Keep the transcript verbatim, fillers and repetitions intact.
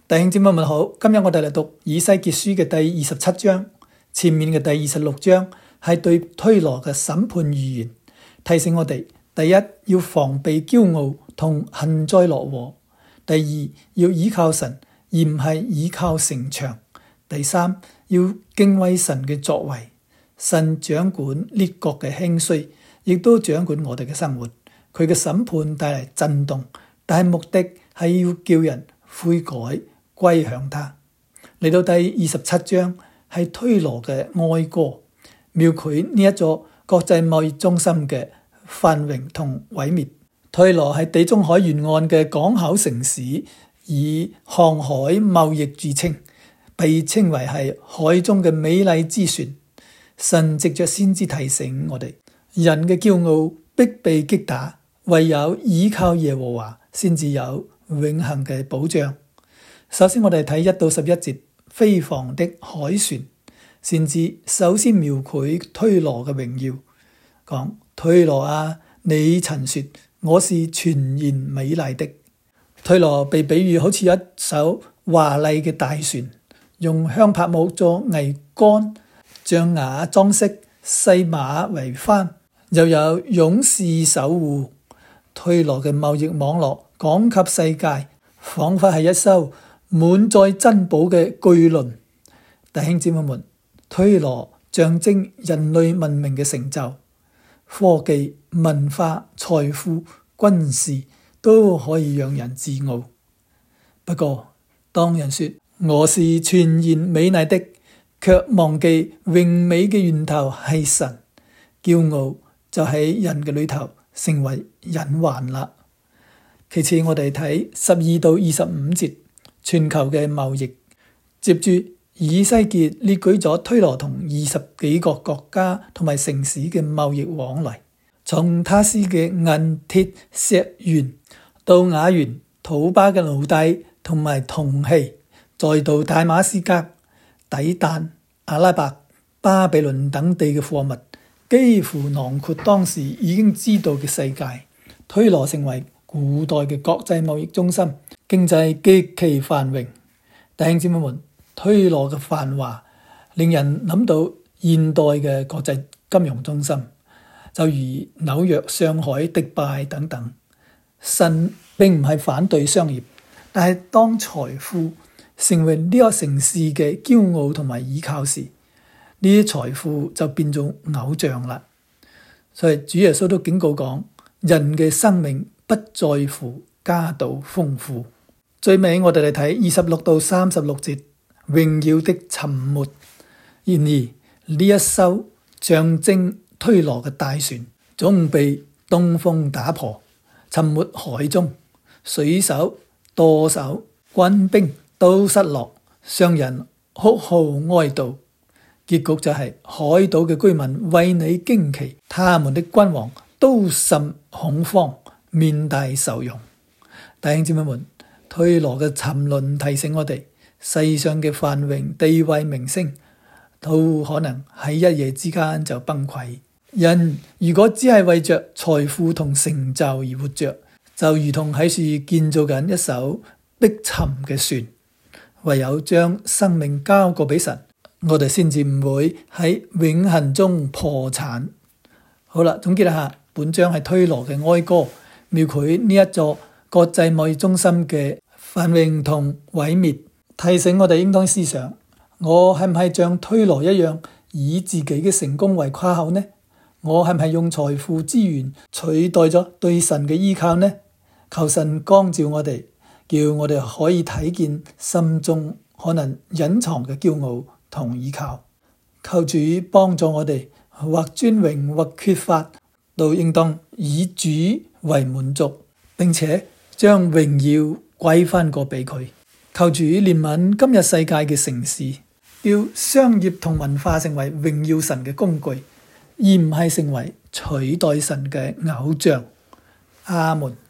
弟兄姊妹們好，今日我哋嚟讀以西結書嘅第二十七章，前面嘅第二十六章係對推羅嘅審判預言，提醒我哋：第一，要防備驕傲同幸災樂禍；第二，要依靠神而唔係依靠城牆；第三，要敬畏神嘅作為。神掌管列國嘅興衰，亦都掌管我哋嘅生活。佢嘅審判帶嚟震動，但係目的係要叫人悔改歸向他。嚟到第二十七章係推羅嘅哀歌，描繪呢一座國際貿易中心嘅繁榮同毀滅。推羅係地中海沿岸嘅港口城市，以航海貿易著稱，被稱為係海中嘅美麗之船。神藉着先知提醒我哋，人嘅驕傲必被擊打，唯有依靠耶和華先至有永恆嘅保障。首先我哋睇一到十一節，飛航的海船。先知首先描繪推羅嘅榮耀，講：推羅啊，你曾說我是全然美麗的。推羅被比喻好似一艘華麗嘅大船，用香柏木做桅杆，象牙裝飾，細馬為帆，又有勇士守護。推羅嘅貿易網絡廣及世界，仿佛係一艘滿載珍寶嘅巨輪。弟兄姊妹們，推羅象徵人類文明嘅成就，科技、文化、財富、軍事都可以讓人自傲。不過，當人說我是全然美麗的，卻忘記榮美嘅源頭係神，驕傲就喺人嘅裏頭成為隱患啦。其次，我哋睇十二到二十五節，全球嘅貿易。接住以西結列舉咗推羅同二十幾個國家同埋城市嘅貿易往來，從他施嘅銀鐵石原到雅元、土巴嘅奴隸同埋銅器，再到大馬士革、底但、阿拉伯、巴比倫等地嘅貨物，幾乎囊括當時已經知道嘅世界。推羅成為古代嘅國際貿易中心，經濟極其繁榮。弟兄姊妹們，推羅嘅繁華令人諗到現代嘅國際金融中心，就如紐約、上海、迪拜等等。神並唔係反對商業，但係當財富成為呢個城市嘅驕傲同埋依靠時，呢啲財富就變做偶像啦。所以主耶穌都警告講，人嘅生命不在乎家道豐富。最尾我哋嚟睇二十六到三十六節，榮耀的沉沒。然而呢一艘象徵推羅嘅大船，總被東風打破，沉沒海中，水手、舵手、軍兵都失落，商人哭號哀悼。結局就係海島嘅居民為你驚奇，他們的君王都甚恐慌，面帶愁容。弟兄姊妹們，推羅嘅沉淪提醒我哋，世上嘅繁榮、地位、名聲都可能喺一夜之間就崩潰。人如果只係為着財富同成就而活着，就如同喺處建造緊一艘逼沉嘅船，唯有將生命交過俾神，我哋先至唔會喺永恆中破產。好啦，總結一下，本章係推羅嘅哀歌，描繪呢一座國際貿易中心嘅繁榮同毀滅，提醒我哋應當思想：我係唔係像推羅一樣，以自己嘅成功為誇口呢？我係唔係用財富資源取代咗對神嘅依靠呢？求神光照我哋，叫我哋可以睇見心中可能隱藏嘅驕傲同依靠。求主幫助我哋，或尊榮或缺乏，都應當以主為滿足，並且將榮耀歸翻過俾佢。求主憐憫今日世界嘅城市，叫商業同文化成為榮耀神嘅工具，而唔係成為取代神嘅偶像。阿門。